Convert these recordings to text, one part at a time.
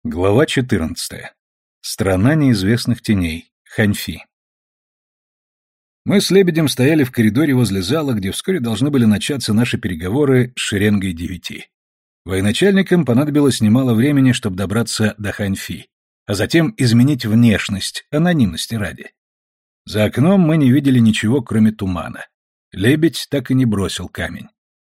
Глава 14. Страна неизвестных теней. Ханьфи. Мы с Лебедем стояли в коридоре возле зала, где вскоре должны были начаться наши переговоры с шеренгой 9. Военачальникам понадобилось немало времени, чтобы добраться до Ханьфи, а затем изменить внешность, анонимности ради. За окном мы не видели ничего, кроме тумана. Лебедь так и не бросил камень.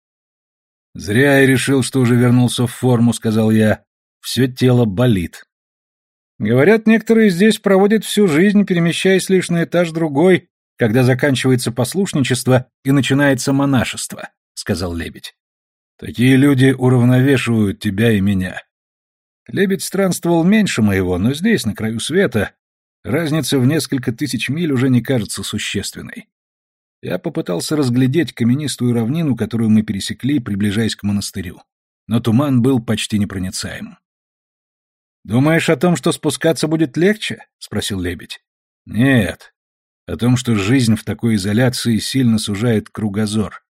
«Зря я решил, что уже вернулся в форму», — сказал я. «Все тело болит». «Говорят, некоторые здесь проводят всю жизнь, перемещаясь лишь на этаж другой, когда заканчивается послушничество и начинается монашество», — сказал Лебедь. «Такие люди уравновешивают тебя и меня». Лебедь странствовал меньше моего, но здесь, на краю света, разница в несколько тысяч миль уже не кажется существенной. Я попытался разглядеть каменистую равнину, которую мы пересекли, приближаясь к монастырю, но туман был почти непроницаем. «Думаешь о том, что спускаться будет легче?» — спросил Лебедь. «Нет. О том, что жизнь в такой изоляции сильно сужает кругозор.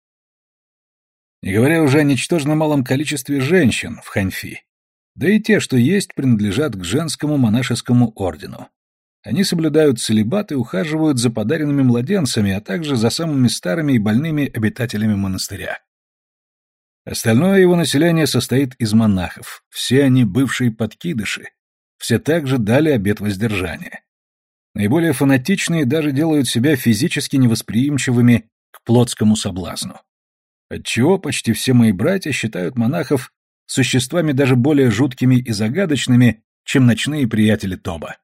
Не говоря уже о ничтожно малом количестве женщин в Ханьфи. Да и те, что есть, принадлежат к женскому монашескому ордену. Они соблюдают целибат и ухаживают за подаренными младенцами, а также за самыми старыми и больными обитателями монастыря. Остальное его население состоит из монахов. Все они бывшие подкидыши. Все также дали обет воздержания. Наиболее фанатичные даже делают себя физически невосприимчивыми к плотскому соблазну. Отчего почти все мои братья считают монахов существами даже более жуткими и загадочными, чем ночные приятели Тоба.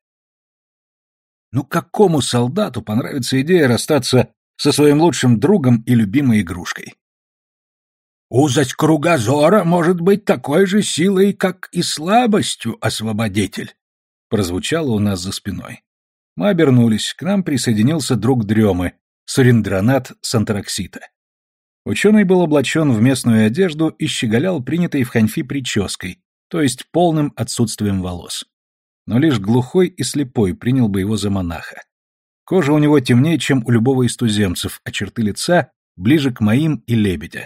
Ну какому солдату понравится идея расстаться со своим лучшим другом и любимой игрушкой? «Узость кругозора может быть такой же силой, как и слабостью, освободитель», — прозвучало у нас за спиной. Мы обернулись, к нам присоединился друг Дремы, Сурендранат Сантараксита. Ученый был облачен в местную одежду и щеголял принятой в Ханьфи прической, то есть полным отсутствием волос. Но лишь глухой и слепой принял бы его за монаха. Кожа у него темнее, чем у любого из туземцев, а черты лица ближе к моим и Лебедя.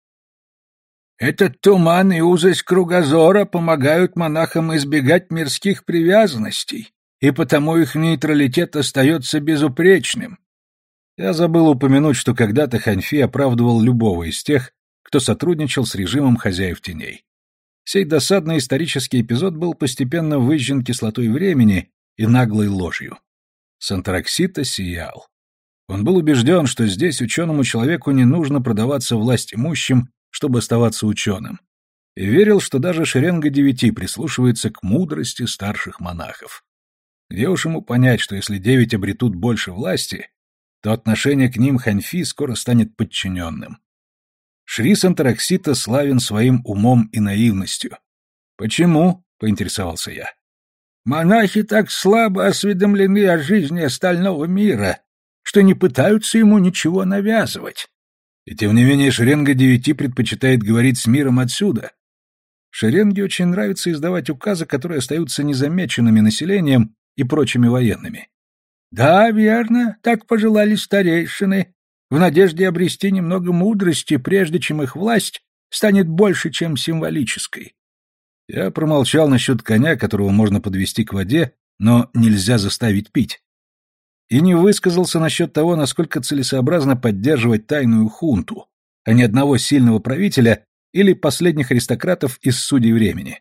«Этот туман и узость кругозора помогают монахам избегать мирских привязанностей, и потому их нейтралитет остается безупречным». Я забыл упомянуть, что когда-то Ханьфи оправдывал любого из тех, кто сотрудничал с режимом хозяев теней. Сей досадный исторический эпизод был постепенно выжжен кислотой времени и наглой ложью. Сантараксита сиял. Он был убежден, что здесь ученому человеку не нужно продаваться власть имущим, чтобы оставаться ученым, и верил, что даже шеренга 9 прислушивается к мудрости старших монахов. Где уж ему понять, что если 9 обретут больше власти, то отношение к ним Ханьфи скоро станет подчиненным. Шри Сантараксита славен своим умом и наивностью. «Почему?» — поинтересовался я. «Монахи так слабо осведомлены о жизни остального мира, что не пытаются ему ничего навязывать». И тем не менее шеренга 9 предпочитает говорить с миром отсюда. Шеренге очень нравится издавать указы, которые остаются незамеченными населением и прочими военными. «Да, верно, так пожелали старейшины, в надежде обрести немного мудрости, прежде чем их власть станет больше, чем символической». Я промолчал насчет коня, которого можно подвести к воде, но нельзя заставить пить. И не высказался насчет того, насколько целесообразно поддерживать тайную хунту, а не одного сильного правителя или последних аристократов из судей времени.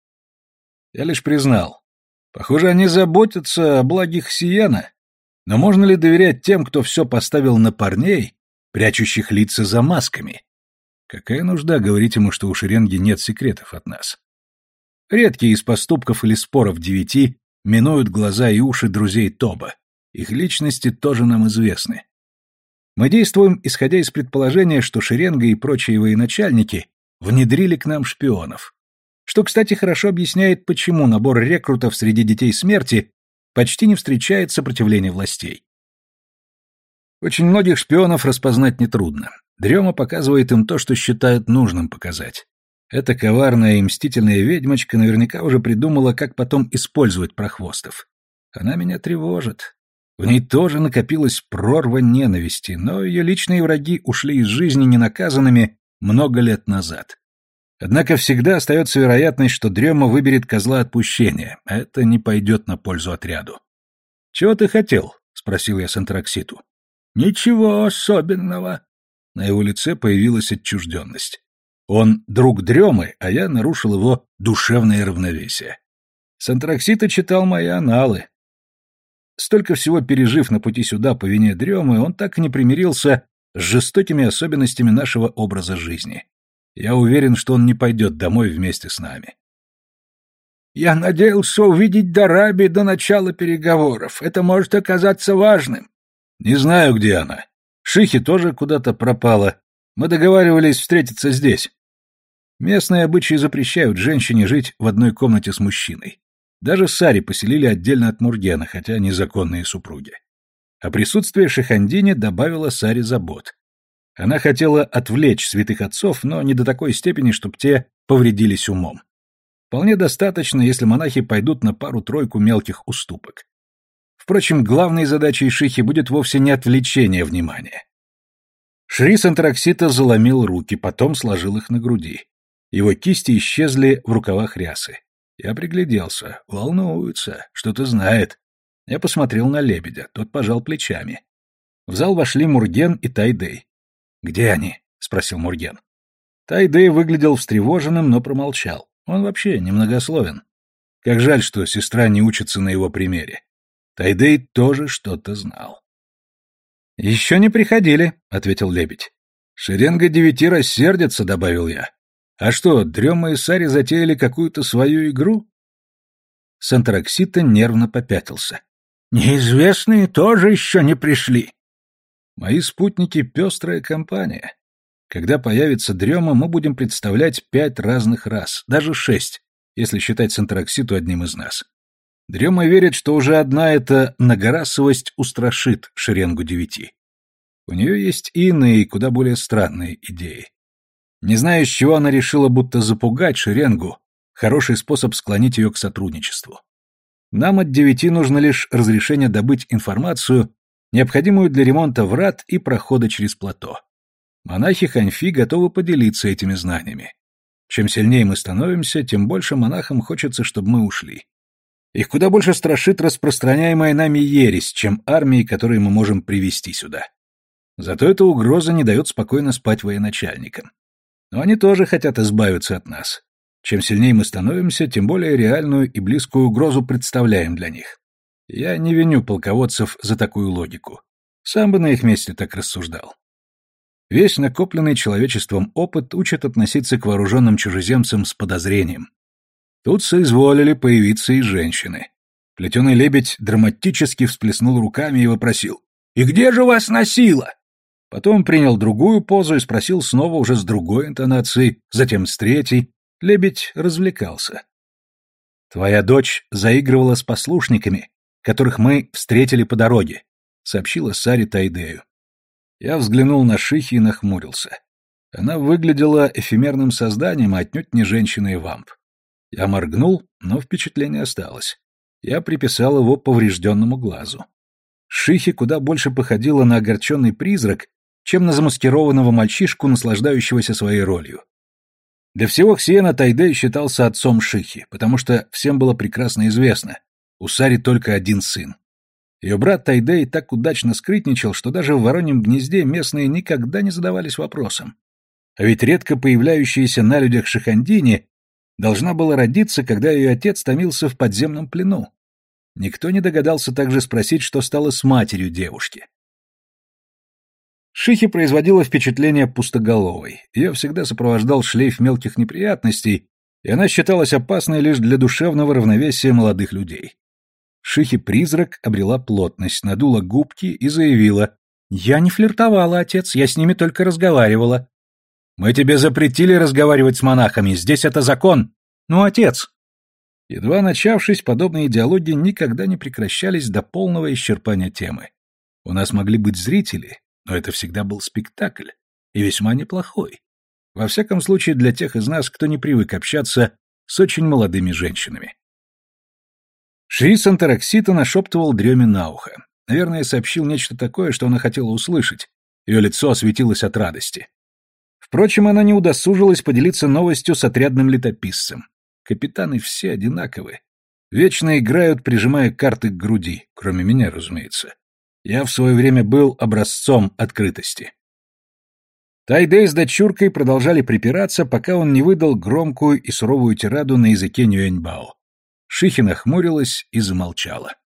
Я лишь признал. Похоже, они заботятся о благих Сиена. Но можно ли доверять тем, кто все поставил на парней, прячущих лица за масками? Какая нужда говорить ему, что у шеренги нет секретов от нас? Редкие из поступков или споров 9 минуют глаза и уши друзей Тоба. Их личности тоже нам известны. Мы действуем, исходя из предположения, что шеренга и прочие военачальники внедрили к нам шпионов. Что, кстати, хорошо объясняет, почему набор рекрутов среди детей смерти почти не встречает сопротивления властей. Очень многих шпионов распознать нетрудно. Дрема показывает им то, что считают нужным показать. Эта коварная и мстительная ведьмочка наверняка уже придумала, как потом использовать прохвостов. Она меня тревожит. В ней тоже накопилась прорва ненависти, но ее личные враги ушли из жизни ненаказанными много лет назад. Однако всегда остается вероятность, что Дрема выберет козла отпущения, а это не пойдет на пользу отряду. «Чего ты хотел?» — спросил я Сантракситу. «Ничего особенного». На его лице появилась отчужденность. Он друг Дремы, а я нарушил его душевное равновесие. Сантраксита читал мои аналы. Столько всего пережив на пути сюда по вине Дремы, он так и не примирился с жестокими особенностями нашего образа жизни. Я уверен, что он не пойдет домой вместе с нами. «Я надеялся увидеть Дараби до начала переговоров. Это может оказаться важным». «Не знаю, где она. Шихи тоже куда-то пропала. Мы договаривались встретиться здесь». Местные обычаи запрещают женщине жить в одной комнате с мужчиной. Даже Сари поселили отдельно от Мургена, хотя они законные супруги. А присутствие Шихандини добавило Саре забот. Она хотела отвлечь святых отцов, но не до такой степени, чтобы те повредились умом. Вполне достаточно, если монахи пойдут на пару-тройку мелких уступок. Впрочем, главной задачей Шихи будет вовсе не отвлечение внимания. Шри Сантраксита заломил руки, потом сложил их на груди. Его кисти исчезли в рукавах рясы. Я пригляделся. Волнуется, что-то знает. Я посмотрел на лебедя, тот пожал плечами. В зал вошли Мурген и Тайдей. «Где они?» — спросил Мурген. Тайдей выглядел встревоженным, но промолчал. Он вообще немногословен. Как жаль, что сестра не учится на его примере. Тайдей тоже что-то знал. «Еще не приходили», — ответил лебедь. «Шеренга 9 рассердится», — добавил я. «А что, Дрема и Сари затеяли какую-то свою игру?» Сантраксита нервно попятился. «Неизвестные тоже еще не пришли». «Мои спутники — пестрая компания. Когда появится Дрема, мы будем представлять 5 разных рас, даже 6, если считать Сантракситу одним из нас. Дрема верит, что уже одна эта многорасовость устрашит Шеренгу 9. У нее есть и иные, куда более странные идеи. Не знаю, с чего она решила, будто запугать Шеренгу — хороший способ склонить ее к сотрудничеству. Нам от 9 нужно лишь разрешение добыть информацию, необходимую для ремонта врат и прохода через плато. Монахи Ханьфи готовы поделиться этими знаниями. Чем сильнее мы становимся, тем больше монахам хочется, чтобы мы ушли. Их куда больше страшит распространяемая нами ересь, чем армии, которые мы можем привести сюда. Зато эта угроза не дает спокойно спать военачальникам. Но они тоже хотят избавиться от нас. Чем сильнее мы становимся, тем более реальную и близкую угрозу представляем для них. Я не виню полководцев за такую логику. Сам бы на их месте так рассуждал. Весь накопленный человечеством опыт учит относиться к вооруженным чужеземцам с подозрением. Тут соизволили появиться и женщины. Плетеный лебедь драматически всплеснул руками и вопросил: «И где же вас носило?» Потом принял другую позу и спросил снова уже с другой интонацией, затем с третьей. Лебедь развлекался. «Твоя дочь заигрывала с послушниками, которых мы встретили по дороге», — сообщила Сари Тайдею. Я взглянул на Шихи и нахмурился. Она выглядела эфемерным созданием, а отнюдь не женщиной вамп. Я моргнул, но впечатление осталось. Я приписал его поврежденному глазу. Шихи куда больше походила на огорченный призрак, чем на замаскированного мальчишку, наслаждающегося своей ролью. Для всего Ксиена Тайдей считался отцом Шихи, потому что всем было прекрасно известно, у Сари только один сын. Ее брат Тайдей так удачно скрытничал, что даже в Вороньем гнезде местные никогда не задавались вопросом. А ведь редко появляющаяся на людях Шихандини должна была родиться, когда ее отец томился в подземном плену. Никто не догадался также спросить, что стало с матерью девушки. Шихи производила впечатление пустоголовой. Ее всегда сопровождал шлейф мелких неприятностей, и она считалась опасной лишь для душевного равновесия молодых людей. Шихи-призрак обрела плотность, надула губки и заявила: «Я не флиртовала, отец, я с ними только разговаривала». «Мы тебе запретили разговаривать с монахами, здесь это закон». «Ну, отец». Едва начавшись, подобные диалоги никогда не прекращались до полного исчерпания темы. У нас могли быть зрители, но это всегда был спектакль, и весьма неплохой. Во всяком случае, для тех из нас, кто не привык общаться с очень молодыми женщинами. Шри Сантраксита нашептывал Дреме на ухо. Наверное, сообщил нечто такое, что она хотела услышать. Ее лицо осветилось от радости. Впрочем, она не удосужилась поделиться новостью с отрядным летописцем. Капитаны все одинаковы. Вечно играют, прижимая карты к груди, кроме меня, разумеется. Я в свое время был образцом открытости. Тайдей с дочуркой продолжали припираться, пока он не выдал громкую и суровую тираду на языке Нюэньбао. Шихи нахмурилась и замолчала.